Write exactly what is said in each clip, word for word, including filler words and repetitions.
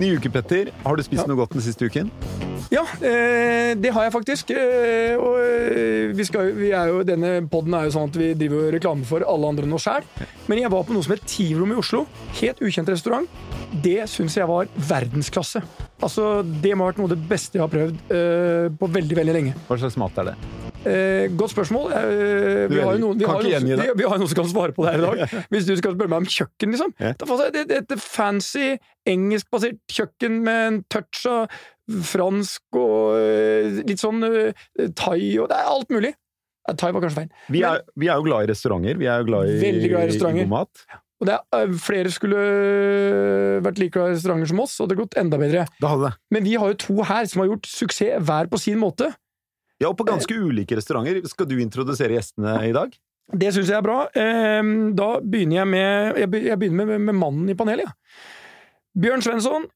Ny uke, Petter. Har du spist ja. noe godt den siste uken? Ja, eh, det har jeg faktisk. Eh, og eh, vi, skal, vi er jo, denne podden er jo sånn at vi driver reklame for alle andre enn oss selv. Men jeg var på noe som het Tivrom i Oslo. Helt ukjent restaurant. Det synes jeg var verdensklasse. Altså, det må ha vært noe av det beste jeg har prøvd eh, på veldig, veldig lenge. Hva slags mat er det? Eh, godt spørsmål. Eh, vi, har noen, vi, har noen, vi, vi har noen som kan svare på det her i dag. Hvis du skal spørre meg om kjøkken, liksom. Ja. Det er et fancy, engelskbasert kjøkken med en touch av fransk og eh, litt sånn eh, thai, og det er alt mulig. Eh, thai var kanskje feil. Vi er, vi er jo glad i restauranter. Vi er jo glad i, veldig glad i restauranter. I god mat. Og det er, flere skulle vært like glad i restauranter som oss, og det har gått enda bedre. Det hadde det. Men vi har jo to her som har gjort suksess hver på sin måte. Ja, og på ganske ulike restauranter. Skal du introdusere gjestene i dag? Det synes jeg er bra. Da begynner jeg med, jeg begynner med, med mannen i panelet. Ja. Bjørn Svensson,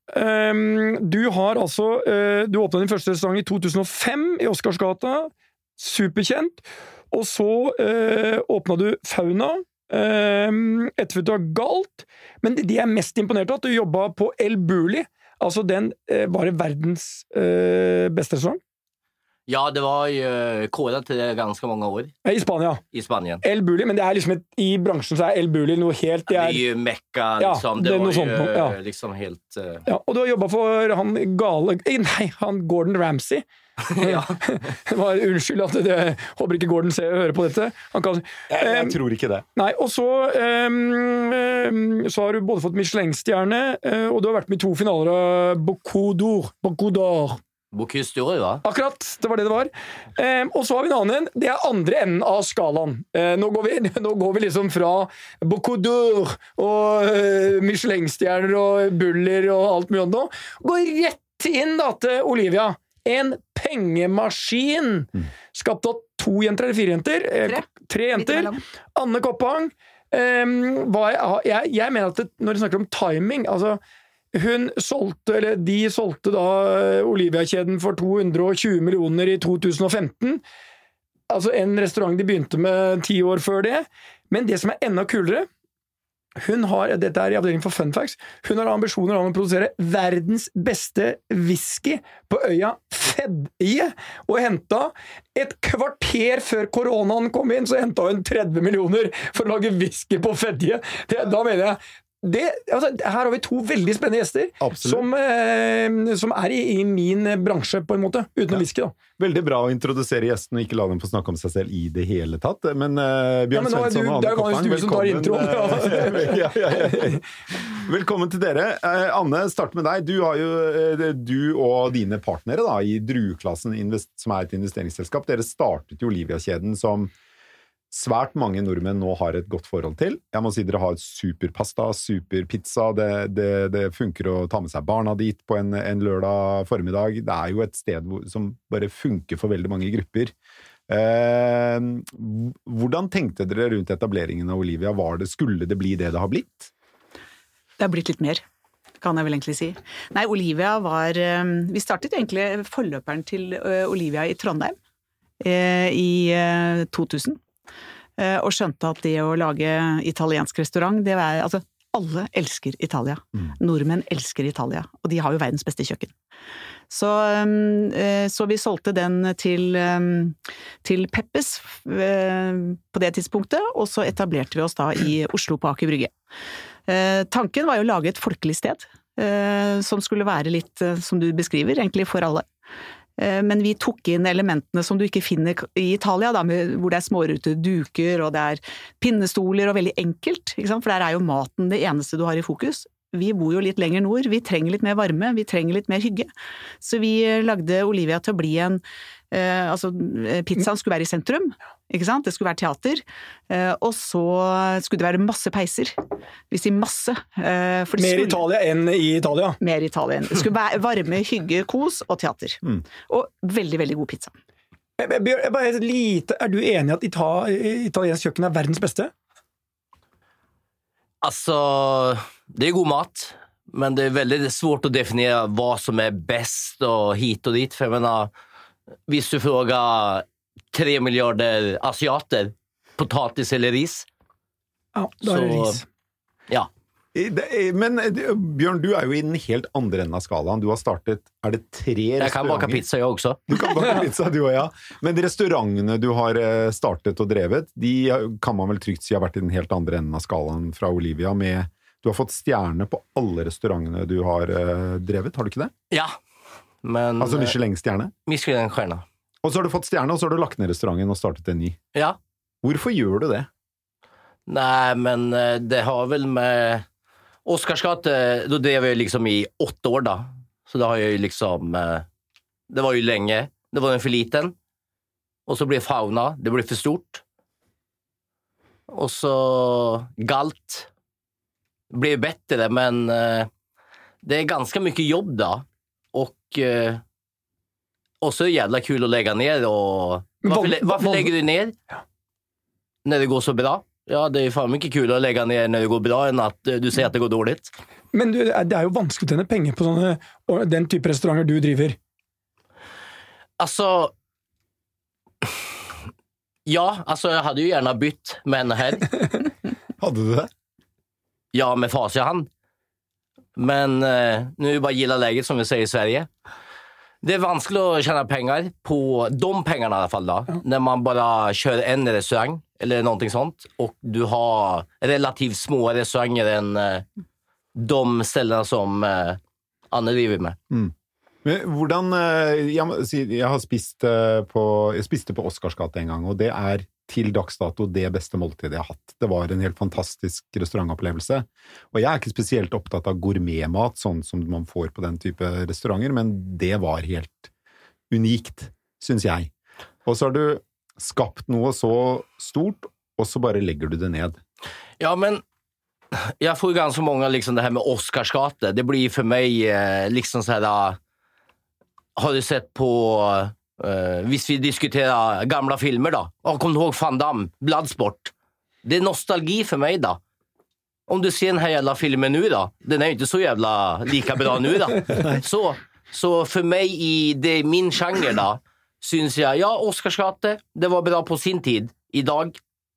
du har altså, du åpnet din første restaurant i to tusen og fem i Oscarsgata, superkjent, og så åpnet du Fauna, etterfulgt av Galt, men de er mest imponert av at du jobbet på El Bulli, altså den var verdens beste restaurant. Ja, det var ju kodat till ganska många år. I Spanien. I Spanien. El Bulli, men det är liksom ett, i branschen så är El Bulli något helt... Det är, det är ju Mecca, ja, liksom. Det, det var ju sånt, ja. liksom helt... Uh... Ja, och du har jobbat för han gale... Nej, han Gordon Ramsay. Ja. Det var unnskyld at det... Håper ikke Gordon ser, hører på dette. Han kan... Jeg, jeg um, tror ikke det. Nei, og så... Um, um, så har du både fått Michelin-stjerne, uh, og du har vært med i to finaler av Bocuse d'Or. Bocuse d'Or. Bocuse d'Or, va? Akkurat, det var det det var. Eh, og så har vi en annen, det er andre enden av skalaen. Eh, nå, går vi, nå går vi liksom fra Bocuse d'Or og eh, Michelin-stjerner og buller og alt mye nå. Går rett inn da til Olivia. En pengemaskin. Mm. Skapt av to jenter eller fire jenter. Eh, tre. tre jenter. Anne Koppang. Eh, jeg, jeg, jeg mener at det, når vi snakker om timing, altså hun solgte, eller de solgte da Olivia-kjeden for to hundre og tjue millioner i to tusen og femten. Altså en restaurant de begynte med ti år før det. Men det som er enda kulere, hun har, dette er i avdelingen for Fun Facts, hun har ambisjoner om å produsere verdens beste whisky på øya Fedje, og hentet et kvarter før koronaen kom inn, så hentet hun tretti millioner for å lage whisky på Fedje. Det, da mener jeg Det, altså, her har vi to veldig spennende gjester som, eh, som er i, i min bransje på en måte, uten å viske da. Veldig bra å introdusere gjesten og ikke la dem få snakke om seg selv i det hele tatt. Men uh, Bjørn ja, men Svensson og Anne Koppang, velkommen. Uh, ja, ja, ja. Velkommen til dere. Uh, Anne, start med deg. Du, har jo, uh, du og dine partnere da, i Drueklassen, som er et investeringsselskap, dere startet jo Olivia-kjeden som svært mange nordmenn nå har et godt forhold til. Jeg må si dere har superpasta, superpizza, det, det, det funker å ta med seg barna dit på en, en lørdag formiddag. Det er jo et sted hvor, som bare funker for veldig mange grupper. Eh, hvordan tenkte dere rundt etableringen av Olivia? Var det, skulle det bli det det har blitt? Det har blitt litt mer, kan jeg vel egentlig si. Nei, Olivia var... Vi startet egentlig forløperen til Olivia i Trondheim i to tusen. Og skjønte at det å lage italiensk restaurant, det var, altså, alle elsker Italia. Mm. Nordmenn elsker Italia, og de har jo verdens beste kjøkken. Så, så vi solgte den til, til Peppes på det tidspunktet, og så etablerte vi oss da i Oslo på Aker Brygge. Tanken var jo å lage et folkelig sted, som skulle være litt, som du beskriver, egentlig for alle. Men vi tok inn elementene som du ikke finner i Italia, da, hvor det er smårute duker, og det er pinnestoler, og veldig enkelt, ikke sant? For der er jo maten det eneste du har i fokus. Vi bor jo litt lenger nord, vi trenger litt mer varme, vi trenger litt mer hygge. Så vi lagde Olivia til å bli en, eh, altså pizzaen skulle være i sentrum, ikke sant? Det skulle være teater, eh, og så skulle det være masse peiser. Vi sier masse. Eh, for mer skulle, Italia enn i Italia. Mer Italia enn. Det skulle være varme, hygge, kos og teater. Mm. Og veldig, veldig god pizza. Bjørn, bare et lite, er du enig at Ita, italiensk kjøkken er verdens beste? Alltså, det är god mat, men det är väldigt svårt att definiera vad som är bäst och hit och dit. För jag menar, hvis du frågar tre miljarder asiater, potatis eller ris. Ja, då är det ris. Ja. Men Bjørn, du er jo i den helt andre enden av skalaen. Du har startet, er det tre restauranter? Jeg kan bake pizza, jeg også. Du kan bake pizza, du og ja. Men restaurantene du har startet og drevet, de kan man vel trygt si har vært i den helt andre enden av skalaen fra Olivia. Med, du har fått stjerne på alle restaurantene du har drevet, har du ikke det? Ja. Men, altså Michelin-stjerne? Michelin-stjerne. Og så har du fått stjerne, og så har du lagt ned restauranten og startet en ny. Ja. Hvorfor gjør du det? Nei, men det har vel med... Oscars gate, då drev jag liksom i åtta år då. Så det har jag ju liksom, det var ju länge. Det var en för liten. Och så blev fauna, det blev för stort. Och så galt. Det blev bättre, men det är ganska mycket jobb då. Och, och så är det jävla kul att lägga ner. Och varför, varför lägger du ner? När det går så bra? Ja, det er fan mye kul å legge ned når det går bra enn at du ser at det går dårlig. Men du, det er jo vanskelig å tjene penger på sånne, den type restauranter du driver. Altså, ja, altså jeg hadde jo gjerne bytt med henne her. Hadde du det? Ja, med fas i hand. Men uh, nu är det bara gilla läget som vi säger i Sverige. Det är vanskligt att tjäna pengar på de pengarna i alla fall då. Ja. När man bara kör en restaurang eller någonting sånt. Och du har relativt små restauranger än uh, de ställena som uh, Anne driver med. Mm. Men hvordan, jeg, jeg har spist på, jeg spiste på Oscars gate en gang, og det er til dags dato det beste måltidet jeg har hatt. Det var en helt fantastisk restaurantopplevelse. Og jeg er ikke spesielt opptatt av gourmetmat, sånn som man får på den type restauranter, men det var helt unikt, synes jeg. Og så har du skapt noe så stort, og så bare legger du det ned. Ja, men jeg får ganske mange liksom det her med Oscars gate. Det blir for meg liksom så här, har du sett på uh, hvis vi diskuterer gamla filmer da, oh, kom du ihåg Van Damme, Bloodsport, det er nostalgi for meg da. Om du ser den her jävla filmen nu da, den er jo ikke så jävla lika bra nu da. så, så for meg i det, min genre da, synes jeg, ja, Oscars gate, det var bra på sin tid. I dag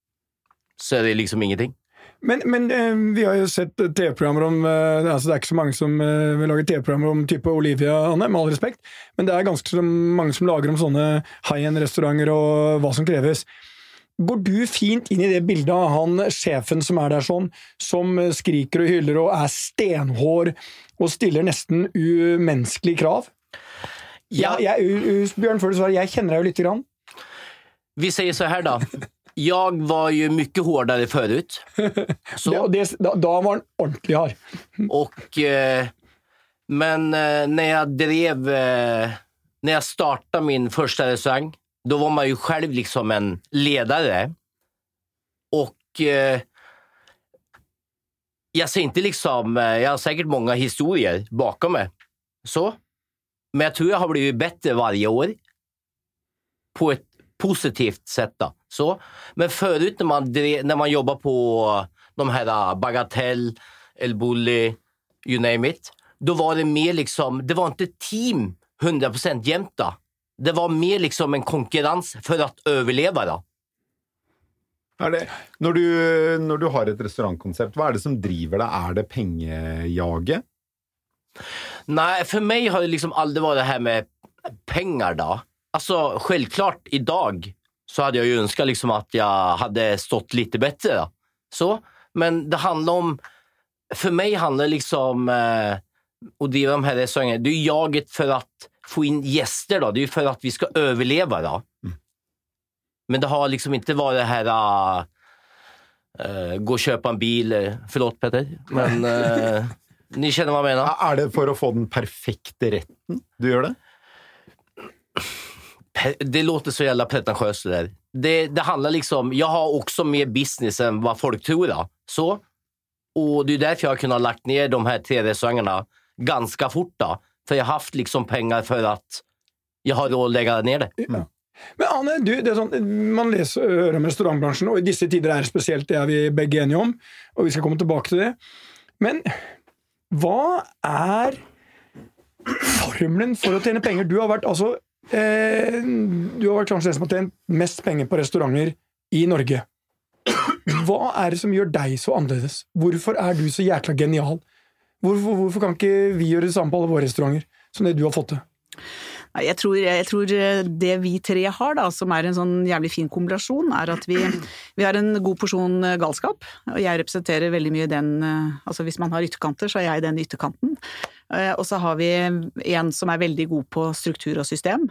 så er det liksom ingenting. Men, men eh, vi har jo sett tv-programmer om, eh, altså det er ikke så mange som eh, vil lage tv-programmer om type Olivia, Anne, med all respekt, men det er ganske så mange som lager om sånne high-end-restauranter og hva som kreves. Går du fint inn i det bildet av han sjefen som er der sånn, som skriker og hyller og er stenhår og stiller nesten umenneskelige krav? Ja. Jeg, jeg, Bjørn, før du svarer, jeg kjenner deg jo litt grann. Vi sier så her da. Jag var ju mycket hårdare förut. Så. Ja, det, då, då var han ordentligt hard. Och, eh, men eh, när jag drev, eh, när jag startade min första restaurang, då var man ju själv liksom en ledare. Och eh, jag ser inte liksom, eh, jag har säkert många historier bakom mig. Så. Men jag tror jag har blivit bättre varje år. På ett positivt sätt då. Så. Men förut när man, när man jobbar på de här Bagatell, El Bulli, you name it, då var det mer liksom, det var inte team hundra procent jämt då. Det var mer liksom en konkurrens för att överleva då. Er det, når, du, når du har et restaurantkonsept, hva er det som driver deg? Er det pengejaget? Nej, för mig har det liksom aldrig varit det här med pengar då. Alltså, självklart idag så hade jag ju önskat liksom att jag hade stått lite bättre då. Så, men det handlar om, för mig handlar det liksom eh, och driva de här restaurangerna, det är ju jaget för att få in gäster då, det är ju för att vi ska överleva då. Mm. Men det har liksom inte varit det här uh, gå och köpa en bil, förlåt Petter, men uh, ni känner vad jag menar. Er det for å få den perfekte retten du gjør det? Det låter så jävla pretentiöst det där. Det, det handlar liksom, jag har också mer business än vad folk tror då. Så. Och det är därför jag har kunnat lagt ner de här tre restaurangerna ganska fort då. För jag har haft liksom pengar för att jag har råd att lägga ner det. Ja. Men Anne, du, det er sånn, man leser hører om restaurantbransjen, og i disse tider er det spesielt, det er vi begge enige om, og vi skal komme tilbake til det. Men hva er formelen for å tjene penger? Du har vært, altså, eh, du har vært kanskje den som har tjent mest penger på restauranter i Norge. Hva er det som gjør deg så annerledes? Hvorfor er du så jækla genial? Hvorfor, hvorfor kan ikke vi gjøre det samme på alle våre restauranter, som det du har fått til? Jeg tror, jeg tror det vi tre har da, som er en sånn jævlig fin kombinasjon, er at vi, vi har en god porsjon galskap, og jeg representerer veldig mye den, altså hvis man har ytterkanter, så er jeg den ytterkanten. Og så har vi en som er veldig god på struktur og system,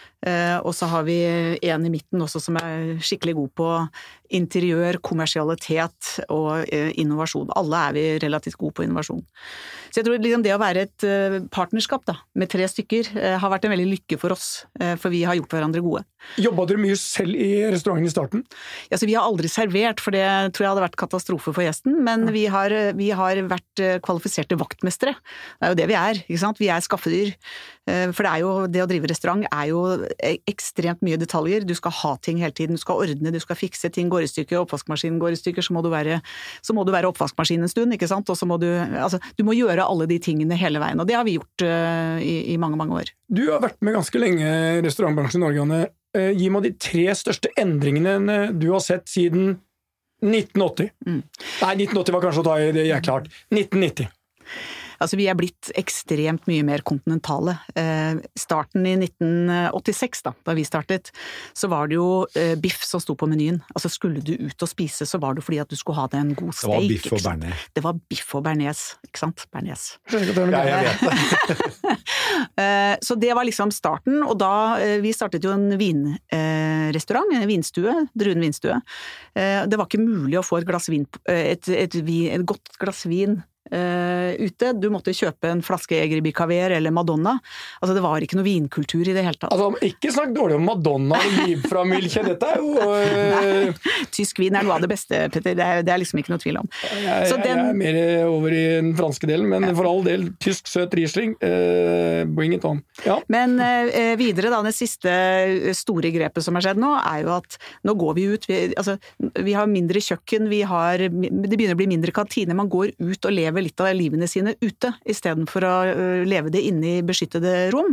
og så har vi en i midten også som er skikkelig god på interiør, kommersialitet og innovasjon. Alle er vi relativt gode på innovasjon. Så jeg tror liksom det å være et partnerskap da, med tre stykker har vært en veldig lykke for oss, for vi har gjort hverandre gode. Jobbet dere mye selv i restauranten i starten? Ja, så vi har aldri servert, for det tror jeg hadde vært katastrofe for gjesten, men vi har, vi har vært kvalifiserte vaktmestere. Det er jo det vi er, ikke sant? Vi er skaffedyr. For det er jo, det å drive restaurant er jo ekstremt mye detaljer. Du skal ha ting hele tiden, du skal ordne, du skal fikse, ting går i stykker, oppvaskmaskinen går i stykker, så må du være, så må du være oppvaskmaskin en stund, ikke sant? Og så må du, altså, du må gjøre alle de tingene hele veien, og det har vi gjort uh, i, i mange, mange år. Du har vært med ganske lenge i restaurantbransjen i Norge, Anne. Uh, gi meg de tre største endringene du har sett siden nitten åtti. Mm. Nei, nitten åtti var kanskje å ta i det jækla hardt. nitten nitti. Altså, vi er blitt ekstremt mye mer kontinentale. Eh, starten i nitten åttiseks, da, da vi startet, så var det jo eh, biff som sto på menyen. Altså, skulle du ut og spise, så var det fordi at du skulle ha deg en god steak. Det var biff og bearnés. Det var biff og bearnés, ikke sant? Bearnés. Ja, jeg vet det. eh, så det var liksom starten, og da, eh, vi startet jo en vinrestaurant, eh, en vinstue, Druen vinstue. Eh, det var ikke mulig å få et glass vin, et, et, vin, et godt glass vin Uh, ute. Du måtte kjøpe en flaske Eger Caviar eller Madonna. Altså, det var ikke noe vinkultur i det hele tatt. Altså, ikke snakk dårlig om Madonna og liv fra Milche, dette er jo... Uh... Tysk vin er noe av det beste, Petter. Det er, det er liksom ikke noe tvil om. Jeg, Så den... jeg er mer over i den franske delen, men ja. For all del, tysk søt Riesling, uh, bring it on. Ja. Men uh, videre da, det siste store grepet som har skjedd nå, er jo at nå går vi ut, vi, altså, vi har mindre kjøkken, vi har, det begynner å bli mindre kantine, man går ut og lever litt av livene sine ute, i stedet for å leve det inne i beskyttede rom.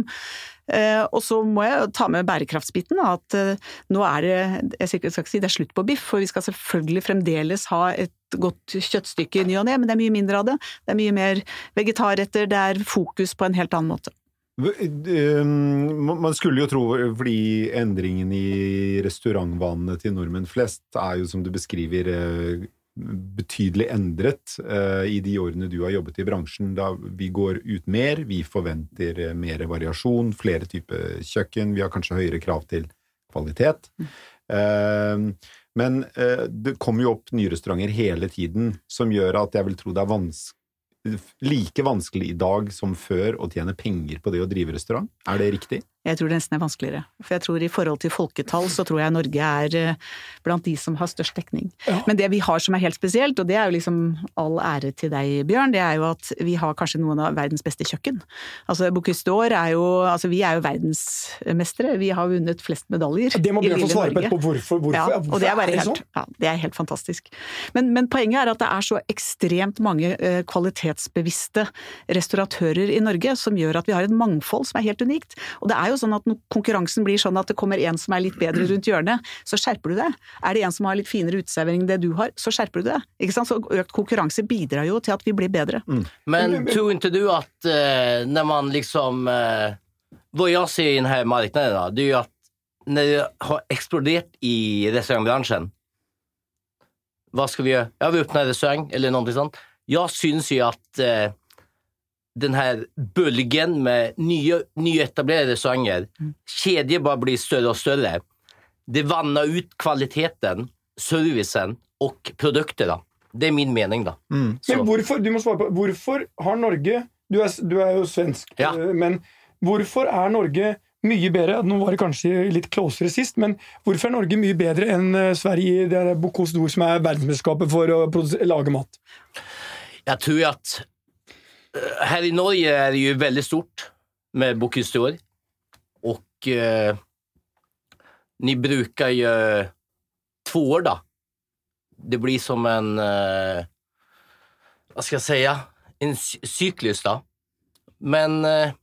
Eh, og så må jeg ta med bærekraftsbiten, at eh, nå er det, jeg skal ikke si det er slutt på biff, for vi skal selvfølgelig fremdeles ha et godt kjøttstykke i ny og ne, men det er mye mindre av det. Det er mye mer vegetarretter, det er fokus på en helt annen måte. Man skulle jo tro, fordi endringen i restaurantvanene til nordmenn flest er jo, som du beskriver, betydelig endret uh, i de årene du har jobbet i bransjen. Da vi går ut mer, vi forventer mer variasjon, flere typer kjøkken, vi har kanskje høyere krav til kvalitet. Uh, men uh, det kommer jo opp nye restauranter hele tiden, som gjør at jeg vil tro det er vanskelig like vanskelig i dag som før å tjene penger på det å drive restaurant. Er det riktig? Jeg tror det nesten er vanskeligere. For jeg tror i forhold til folketall så tror jeg Norge er blant de som har størst dekning. Ja. Men det vi har som er helt spesielt, og det er jo liksom all ære til deg, Bjørn, det er jo at vi har kanskje noen av verdens beste kjøkken. Altså Bocuse d'Or er jo, altså vi er jo verdensmestere. Vi har vunnet flest medaljer. Det må Bjørn få svare på etterpå. Hvorfor? Hvorfor? Ja, hvorfor og det er bare er det helt, ja, det er helt fantastisk. Men, men poenget er at det er så ekstremt mange uh, kvalitetsbevisste restauratører i Norge som gjør at vi har et mangfold som er helt unikt. Og det er jo sånn at når konkurransen blir sånn at det kommer en som er litt bedre rundt hjørnet, så skjerper du det. Er det en som har litt finere uteservering enn det du har, så skjerper du det. Ikke sant? Så økt konkurranse bidrar jo til at vi blir bedre. Mm. Men tror inte du att eh, när man liksom eh, vad jag ser i den här marknaden då, det är ju att när det har exploderat i restaurangbranschen, vad ska vi göra? Ja, vi öppnar restaurang eller någonting sånt. Jag syns ju att eh, den här bölgen med nya, nyetablerade restauranger, mm. kedjor bara blir större och större. Det vannar ut kvaliteten, servicen och produkter då. Det är min mening då. Mm. Men hvorfor, du må svare på, hvorfor har Norge, du er, du er jo svensk, ja. Men hvorfor er Norge mye bedre, nå var det kanskje litt closere sist, men hvorfor er Norge mye bedre enn Sverige, det er Bocuse d'Or som er verdensmesterskapet for å lage mat? Jag tror ju att här i Norge är det ju väldigt stort med Bocuse d'Or. Och eh, ni brukar ju två år då. Det blir som en eh, vad ska jag säga, en cyklus då. Men eh,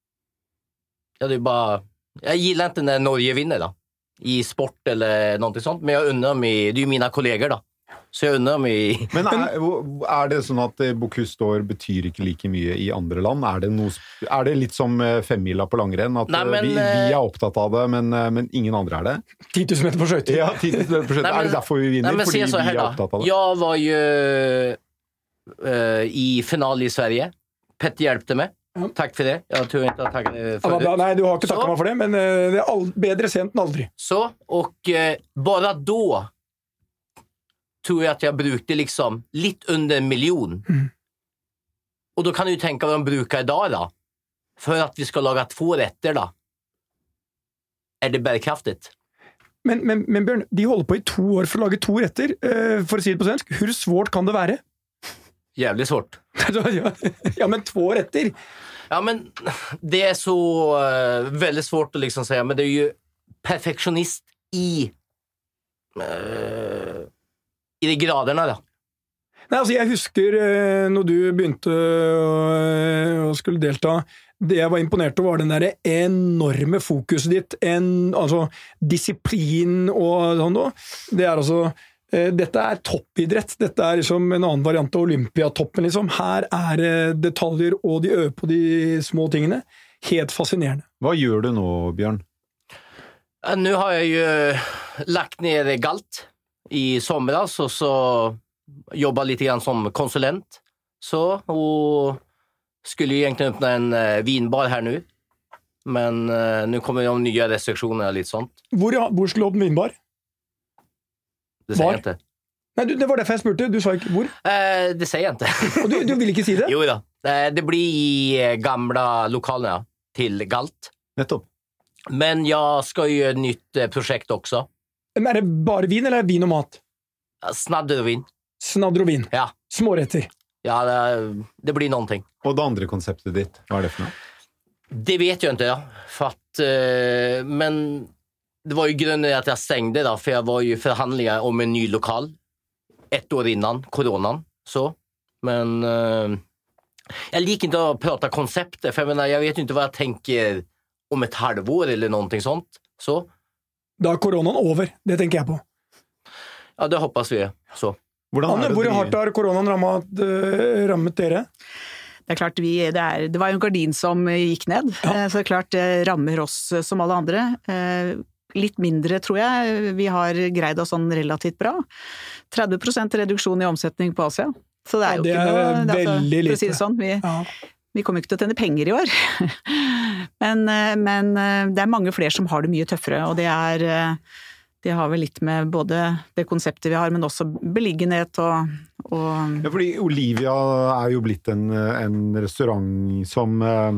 ja, det är bara, jag gillar inte när Norge vinner då i sport eller någonting sånt, men jag undrar mig, det är ju mina kollegor då. Så jeg undrer meg... Men er, er det sånn at Bocuse d'Or betyr ikke like mye i andre land? Er det, noe, er det litt som femmila på langrenn? At Nei, men, vi, vi er opptatt av det, men, men ingen andre er det? ti tusen meter på skøyter. Ja, ti tusen meter på skøyter. Er det derfor vi vinner? Nei, fordi vi her, er opptatt av det? Jeg var jo uh, i finale i Sverige. Petter hjelpte meg. Ja. Takk for det. Jeg tror ikke jeg takker for det. Nei, du har ikke takket meg for det, men uh, det er all, bedre sent enn aldri. Så, og uh, bare da tror jeg at jeg brukte liksom litt under en million. Mm. Og da kan du tenke hva de bruker i dag da. For at vi skal lage to retter da. Er det bærekraftigt? Men, men, men Bjørn, de holder på i to år for å lage to retter. Uh, for å si det på svensk, hvor svårt kan det være? Jævlig svårt. Ja, men to retter. Ja, men det er så uh, veldig svårt å liksom si, men det er jo perfeksjonist i... Uh, I de graderne, da. Nei, altså, jeg husker eh, når du begynte å skulle delta, det jeg var imponert over var den der enorme fokuset ditt, en, altså, disiplin og sånn da. Det er altså, eh, dette er toppidrett, dette er liksom en annen variant av Olympiatoppen, liksom. Her er eh, detaljer, og de øver på de små tingene. Helt fascinerende. Hva gjør du nå, Bjørn? Ja, nå har jeg jo lagt ned Galt i somras och så jobba lite grann som konsulent så och skulle ju egentligen öppna en uh, vinbar här nu men uh, nu kommer de nya restriktioner och lite sånt. Hvor, hvor skulle du åpne vinbar? Det säger jag inte. Nej, du, det var derfor jeg spurte, du sa ikke hvor? Uh, det säger jag inte. Och du, du vill inte säga det? Jo då. Uh, det blir i gamla lokalerna till Galt. Nettopp. Men jag ska ju göra ett nytt uh, projekt också. Men er det bare vin, eller er det vin og mat? Snadder og vin. Snadder og vin? Ja. Småretter? Ja, det, det blir någonting. Og det andre konseptet ditt, hva er det for noe? Det vet jag inte, ja. För att, uh, men det var ju grunden att jag stängde då, för jag var ju förhandlingar om en ny lokal ett år innan coronan. Så. Men uh, jag liker inte att prata koncepter, för jag menar, jag vet ju inte vad jag tänker om ett halvår eller någonting sånt. Så. Da er koronaen over, det tenker jeg på. Ja, det hoppas vi, så. Anne, hvor hardt har koronaen rammet, uh, rammet dere? Det er klart, vi, det, er, det var jo en gardin som gikk ned, ja. Så det er klart det rammer oss som alle andre. Litt mindre, tror jeg. Vi har greid oss sånn relativt bra. tretti prosent reduksjon i omsetning på Asia. Så det er jo ja, det ikke noe... Det er veldig lite. For å si det sånn, vi... Ja. Vi kommer ikke til å tjene penger i år, men, men det er mange flere som har det mye tøffere, og det er, det har vel litt med både det konseptet vi har, men også beliggenhet og... og ja, fordi Olivia er jo blitt en, en restaurant som...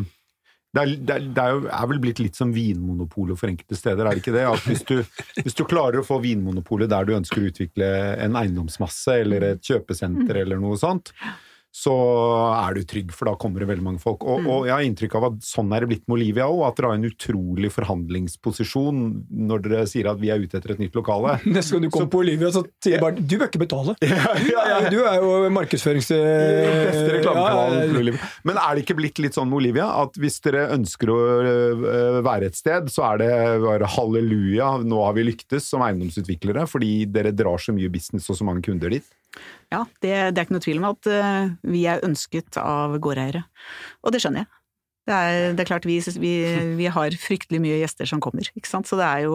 Det er, det, er, det er, jo, er vel blitt litt som vinmonopolet for enkelte steder, er det ikke det? At hvis du, hvis du klarer å få vinmonopolet der du ønsker å utvikle en eiendomsmasse, eller et kjøpesenter, eller noe sånt, så er du trygg, for da kommer det veldig mange folk. Og, og jeg har inntrykk av at sånn er det blitt med Olivia også, at dere har en utrolig forhandlingsposisjon når dere sier at vi er ute etter et nytt lokale. Neste gang du kommer så, på Olivia, så sier jeg bare, du bør ikke betale. Ja, ja, ja. Du er jo markedsførings... Beste reklamekanalen for Olivia. Men er det ikke blitt litt sånn med Olivia, at hvis dere ønsker å være et sted, så er det bare halleluja, nå har vi lyktes som eiendomsutviklere, fordi dere drar så mye business og så mange kunder dit? Ja, det, det er ikke noe tvil om at uh, vi er ønsket av gårdeiere. Og det skjønner jeg. Det er, det er klart vi, vi, vi har fryktelig mye gjester som kommer, ikke sant? Så det er jo...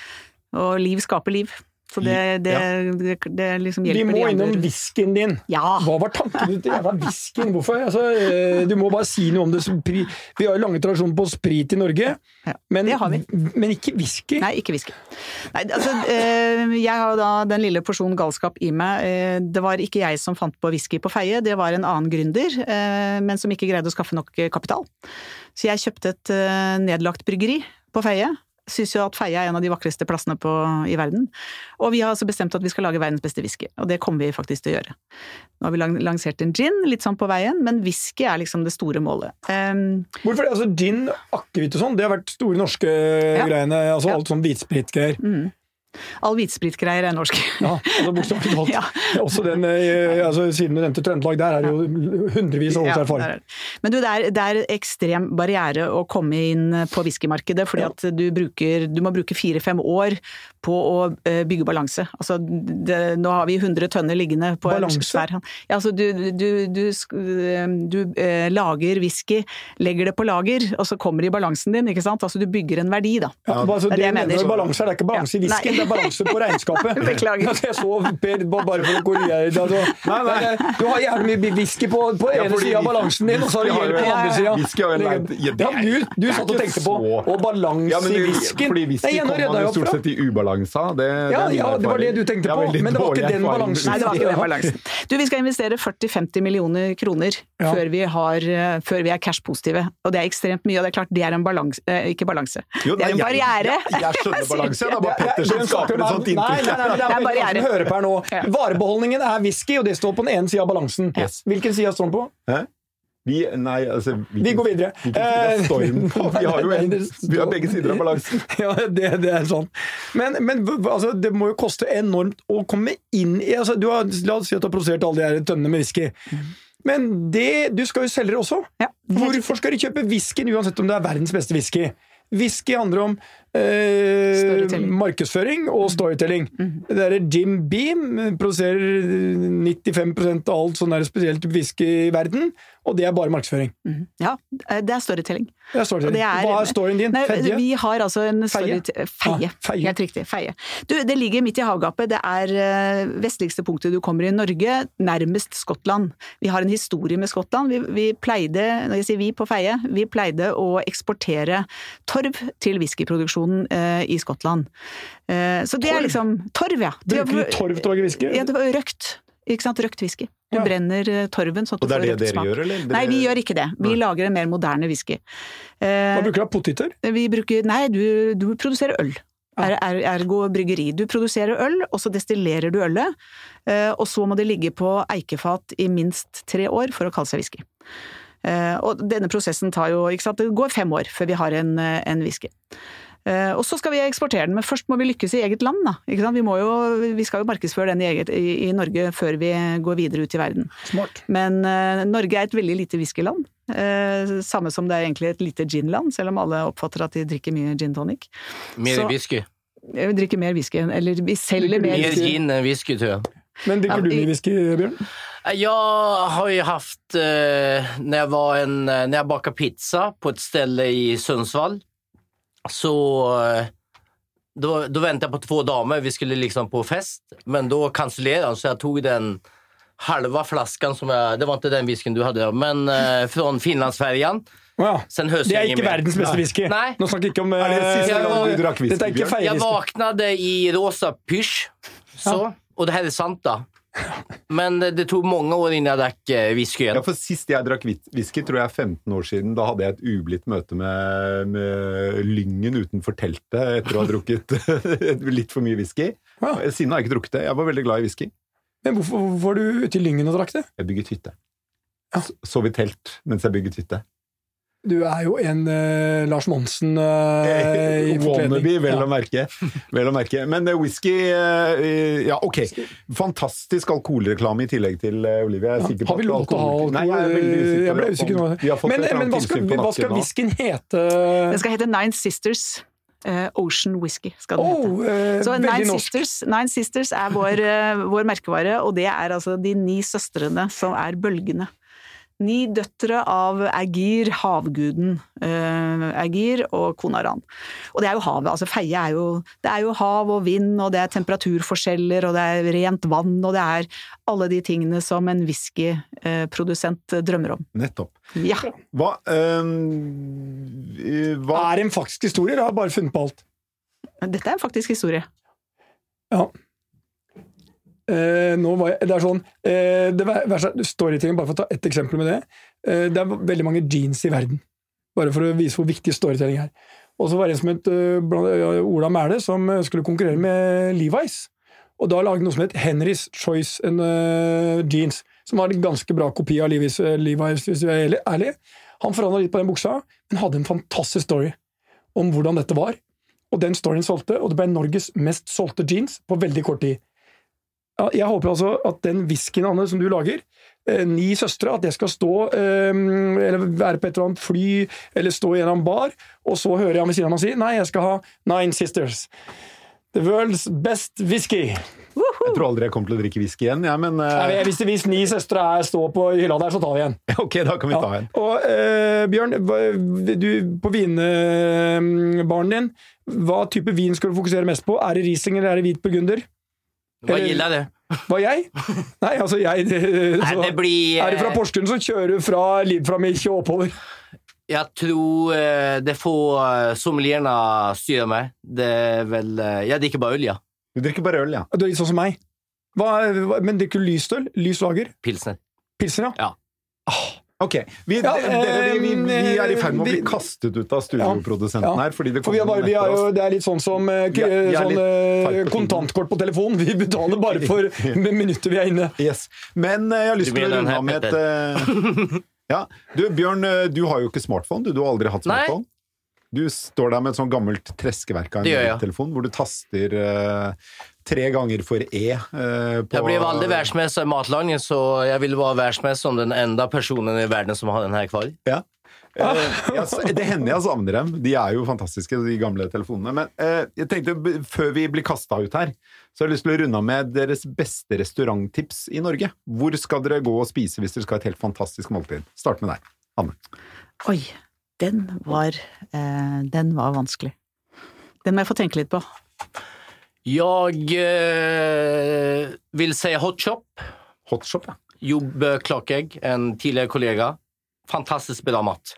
Og liv skaper liv. Så det, det, ja. det, det liksom hjelper de andre. Vi må innom whiskyen din. Ja. Hva var tanken din til jævla whiskyen? Hvorfor? Altså, du må bare si noe om det. Vi har jo lange tradisjoner på sprit i Norge, ja, men, det har vi. Men ikke whisky. Nei, ikke whisky. Nei, altså, jeg har da den lille porsjonen galskap i meg. Det var ikke jeg som fant på whisky på Feie, det var en annen gründer, men som ikke greide å skaffe nok kapital. Så jeg kjøpte et nedlagt bryggeri på Feie. Synes jo at Feie er en av de vakreste plassene på, i verden. Og vi har altså bestemt at vi skal lage verdens beste whisky, og det kommer vi faktisk til å gjøre. Nå har vi lansert en gin, litt sånn på veien, men whisky er liksom det store målet. Um, Hvorfor det? Altså gin, akevitt og sånn, det har vært store norske ja. greiene, altså ja. alt sånn hvitspritgreier. Mm. All hvitspritgreier er norsk. Ja, altså bokstavelig talt. Ja. Også den, altså, siden du nevnte Trøndelag, der er det jo hundrevis av års erfaring. Ja, men du, det er, det er ekstrem barriere å komme inn på whiskymarkedet, fordi ja. at du, bruker, du må bruke fire-fem år på å bygge balanse. Altså, det, nå har vi hundre tønner liggende på balanse? En svær ja, altså, du, du, du, du, du eh, lager whisky, legger det på lager, og så kommer det i balansen din, ikke sant? Altså, du bygger en verdi, da. Ja, altså, det er det jeg mener. Balanse, det er ikke balanse i whisky. Det er balanse på regnskapet. Beklager. Altså, jeg så Per, bare for å korrigere det. Altså, nei, nei. Du har gjerne mye whisky på, på ja, ene siden av balansen din, og så har du hjelp på den andre siden. Whisky har jo leid... Ja, du, du satt og tenkte på å balanse ja, i whiskyen. Fordi whisky kommer man jo stort sett i ubalansa. Det, ja, ja, det var det du tenkte på, men det var ikke den balansen. Nei, det var ikke den balansen. Du, vi skal investere førti til femti millioner kroner ja. før, vi har, før vi er cash-positive. Og det er ekstremt mye, og det er klart, det er en balanse, eh, ikke balanse. Jo, det er en barriere. Jeg, jeg skjønner balanse, det er bare Petter som skaper en sånt inntrykk. Nei, nei, nei, det er bare jeg hører på her nå. Ja. Varebeholdningen er whisky, og det står på den ene siden av balansen. Yes. Hvilken side står den på? Hæ? Vi, nei, altså... Vi, vi går videre. Eh, vi har jo en, vi har begge sider av balansen. Ja, det, det er sånn. Men, men altså, det må jo koste enormt å komme inn i... Altså, du har, la oss si at du har produsert alle de her tønnene med whisky. Men det, du skal jo selge det også. Ja, hvorfor skal du kjøpe whisky uansett om det er verdens beste whisky? Whisky handler om eh, markedsføring og storytelling. Mm. Det er Jim Beam produserer nittifem prosent av alt sånn der spesielt whisky i verden, og det er bare markedsføring. Mm. Ja, det er storytelling. Det er storytelling. Det er, hva er storyen din? Nei, Feie? Vi har altså en story... Feie. Feie. Ah, feie. Helt riktig. Feie. Du, det ligger midt i havgapet. Det er uh, vestligste punktet du kommer i Norge, nærmest Skottland. Vi har en historie med Skottland. Vi, vi pleide, når jeg sier vi på Feie, vi pleide å eksportere torv til whiskyproduksjonen uh, i Skottland. Uh, så det torv? Er liksom... Torv, ja. Bruker du torv til å lage whisky? Ja, det var røkt. Ikke sant? Røkt whisky. Du ja. brenner torven sånn at du får røkt smak. Og det er det dere gjør, eller? Nei, vi gjør ikke det. Vi ja. lager en mer moderne whisky. Hva bruker du av poteter? Vi bruker... Nei, du, du produserer øl. Er, er, ergo bryggeri. Du produserer øl, og så destillerer du ølet, og så må det ligge på eikefat i minst tre år for å kalle seg whisky. Og denne prosessen tar jo... Ikke sant? Det går fem år før vi har en, en whisky. Uh, og så skal vi eksportere den, men først må vi lykkes i eget land, da. Ikke sant? Vi, må jo, vi skal jo markedsføre den i, eget, i, i Norge før vi går videre ut i verden. Smart. Men uh, Norge er et veldig lite whiskyland. Uh, samme som det er egentlig et lite ginland, selv om alle oppfatter at de drikker mye gin tonic. Mer whisky. Vi drikker mer whisky, eller vi selger mer whisky. Mer gin enn whisky, tror jeg. Men drikker du mye whisky, Bjørn? Jeg har jo haft, uh, når jeg var en, når jeg baket pizza på et sted i Sundsvall, så då, då väntade jag på två damer, vi skulle liksom på fest, men då kancellerade han, så jag tog den halva flaskan som jag, det var inte den whisken du hade, men eh, från Finlandsfärjan. Ja. Det er ikke verdens beste whisky. Nei. Nå snakker ikke om er det siste gang du drakk whisky. Dette er ikke feil whisky. Jeg vaknade i rosa pysj, så, ja. Og det her er sant da. Men det tog mange år innan jeg drakk whisky. Ja, for sist jeg drakk whisky, tror jeg femten år siden, da hadde jeg et ublidt møte med, med Lyngen utenfor teltet etter å ha drukket litt for mye whisky. Ja. Siden har jeg ikke drukket det. Jeg var veldig glad i whisky. Men hvorfor var du ute i Lyngen og drakk det? Jeg bygget hytte. Ja. Sov i telt mens jeg bygget hytte. Du er jo en uh, Lars Monsen uh, i wannabe, vel å merke. Vel å merke. Men uh, whisky uh, ja, ok. Fantastisk alkoholreklame i tillegg til uh, Olivia. Jeg er sikker på har vi lov til å ha alkohol? Nei, jeg er veldig usikker. Jeg ble usikker nå. Men, men hva skal, hva skal whiskyen hete? Den skal hete Nine Sisters. Uh, Ocean Whisky skal den oh, hete. Uh, Så Nine norsk. Sisters, Nine Sisters er vår, uh, vår merkevare, og det er altså de ni søstrene som er bølgene. Ni døtre av Ægir, havguden uh, Ægir og Konaran. Og det er jo havet, altså Feie er jo, det er jo hav og vind, og det er temperaturforskjeller, og det er rent vann, og det er alle de tingene som en whiskyprodusent uh, drømmer om. Nettopp. Ja. Hva, um, hva? Er det en faktisk historie, eller har jeg bare funnet på alt? Dette er en faktisk historie. Ja. Eh, nå var jeg, det er sånn eh, det er storytelling, bare for å ta et eksempel med det eh, det er veldig mange jeans i verden bare for å vise hvor viktig storytelling er og så var det en som het uh, Ola Mæle som skulle konkurrere med Levi's og da lagde noe som het Henry's Choice en uh, jeans som var en ganske bra kopi av Levi's, uh, Levi's hvis vi er ærlig han forandret litt på den buksa men hadde en fantastisk story om hvordan dette var og den storyen solgte, og det ble Norges mest solgte jeans på veldig kort tid. Ja, jeg håper altså at den whiskyen, Anne, som du lager, eh, Ni søstre, at det skal stå, eh, eller være på et eller annet fly, eller stå i en eller annen bar, og så hører jeg ved siden av meg si, nei, jeg skal ha Nine Sisters. The world's best whisky. Jeg tror aldri jeg kommer til å drikke whisky igjen, ja, men... Uh... Nei, hvis det hvis ni søstre er stå på hylla der, så tar vi en. Ok, da kan vi ta en. Ja. Og uh, Bjørn, du, på vinbaren din, hva type vin skal du fokusere mest på? Er det Riesling eller er det hvit burgunder? Hva gilder det? Hva jeg? Nei, altså jeg... Det, Nei, det blir... Er det fra Porsgrunn, så kjører du fra Liebframmilch og oppover. Jeg tror uh, det får sommelierna styre meg. Det er vel... Uh, jeg drikker bare øl, ja. Du drikker bare øl, ja. Du er litt sånn som meg. Hva, hva, men drikker du lysøl? Lys lager? Pilsner. Pilsner, ja. ja. Ah, ok, vi, ja, dere, vi, vi, vi er i ferd med å bli kastet ut av studioprodusenten ja, ja. her, fordi det kommer For vi er, bare, vi er jo, det er litt sånn som ja, sånn, kontantkort på telefon. Vi betaler bare for minutter vi er inne. Yes. Men jeg har lyst til å runde av med et... Uh, ja, du, Bjørn, du har jo ikke smartphone. Du, du har aldri hatt smartphone. Nei. Du står der med et sånn gammelt treskeverk av en telefon, hvor du taster uh, tre ganger for E. Uh, på, jeg blir aldri verdensmester i matlagning, så jeg vil være verdensmester som den enda personen i verden som har den her kvar. Ja. Uh, jeg, det hender jeg savner dem. De er jo fantastiske, de gamle telefonene. Men uh, jeg tenkte, før vi blir kastet ut her, så har jeg lyst til å runde med deres beste restauranttips i Norge. Hvor skal dere gå og spise hvis dere skal ha et helt fantastisk måltid? Start med deg, Anne. Oi. Den var, eh, den var vanskelig. Den må jeg få tenke litt på. Jeg eh, vil si Hot Shop. Hot Shop, ja. Jobb Klokegg, en tidligere kollega. Fantastisk bra mat.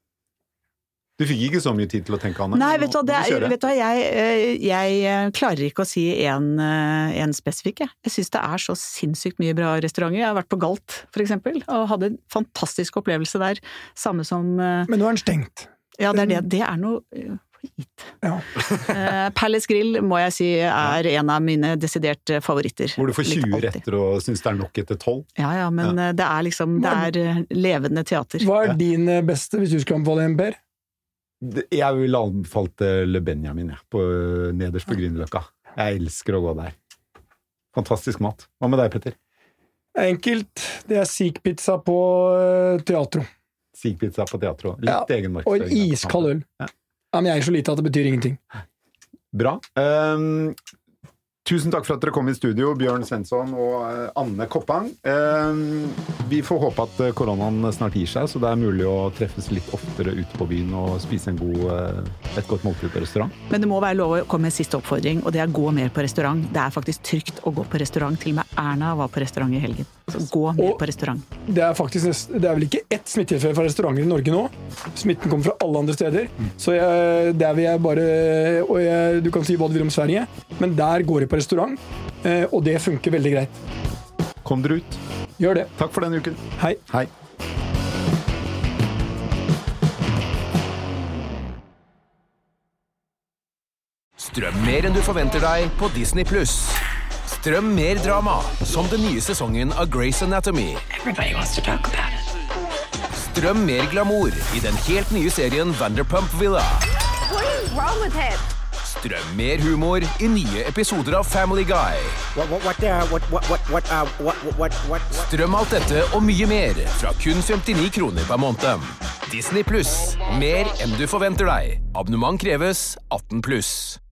Du fikk ikke så mye tid til å tenke, Anne. Nei, vet du hva, det er, vet du hva jeg, jeg klarer ikke å si en, en spesifikk. Jeg, jeg synes det er så sinnssykt mye bra restauranter. Jeg har vært på Galt, for eksempel, og hadde en fantastisk opplevelse der. Samme som... Men nå er den stengt. Ja, det er det. Det er noe... Hit. Ja. Palace Grill må jeg si er en av mine desidert favoritter. Hvor du får tjue retter og synes det er nok etter tolv. Ja, ja, men ja. det er liksom, det er levende teater. Hva er din beste, hvis du skal anbefale en, Per? Jeg vil anbefalte Le Benjamin, ja, på, nederst på Grünerløkka. Jeg elsker å gå der. Fantastisk mat. Hva med deg, Petter? Enkelt. Det er Sikpizza på Teatro. Sikpizza på Teatro. Litt ja. egenmarkedsføring. Og en iskald øl. Ja. Ja, men jeg er så lite at det betyr ingenting. Bra. Um, tusen takk for at dere kom i studio, Bjørn Svensson og uh, Anne Koppang. Um, vi får håpe at koronaen snart gir seg, så det er mulig å treffes litt oftere ute på byen og spise en god, uh, et godt måltid på restaurant. Men det må være lov å komme med en siste oppfordring, og det er gå mer på restaurant. Det er faktisk trygt å gå på restaurant. Til og med Erna var på restaurant i helgen. Så gå mer og på restaurant. Det er faktisk, det er vel ikke ett smittetilfelle fra restauranter i Norge nå. Smitten kommer fra alle andre steder. Mm. Så jeg, der vil jeg bare, og jeg, du kan si hva du vil om Sverige, men der går jeg på restaurant, og det funker veldig greit. Kom dere ut. Gjør det. Takk for denne uken. Hei. Hei. Strøm mer enn du forventer deg på Disney Plus. Strøm mer drama, som den nye sesongen av Grey's Anatomy. Everybody wants to talk about it. Strøm mer glamour i den helt nye serien Vanderpump Villa. What is wrong with him? Strøm mer humor i nye episoder av Family Guy. What, what, what, uh, what, what, what, what, uh, what, what, what, what? Strøm alt dette og mye mer fra kun femtini kroner per måned. Disney Plus. Mer enn du forventer deg. Abonnement kreves atten pluss.